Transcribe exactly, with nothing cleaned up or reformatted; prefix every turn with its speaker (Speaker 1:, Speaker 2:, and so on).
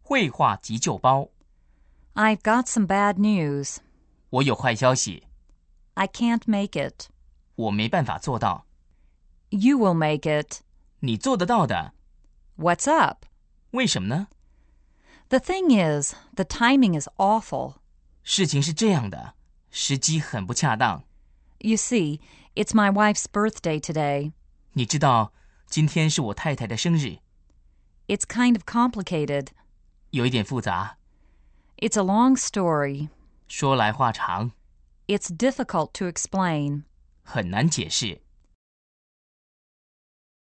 Speaker 1: 绘画急救包。
Speaker 2: I've got some bad news.
Speaker 1: 我有坏消息，
Speaker 2: I can't make it.
Speaker 1: 我没办法做到。
Speaker 2: You will make it.
Speaker 1: 你做得到的。
Speaker 2: What's up?
Speaker 1: 为什么呢？
Speaker 2: The thing is, the timing is awful.
Speaker 1: 事情是这样的，时机很不恰当。
Speaker 2: You see, it's my wife's birthday today.
Speaker 1: 你知道，今天是我太太的生日。
Speaker 2: It's kind of complicated.
Speaker 1: 有一点复杂。
Speaker 2: It's a long story.
Speaker 1: 说来话长。
Speaker 2: It's difficult to explain.
Speaker 1: 很难解释。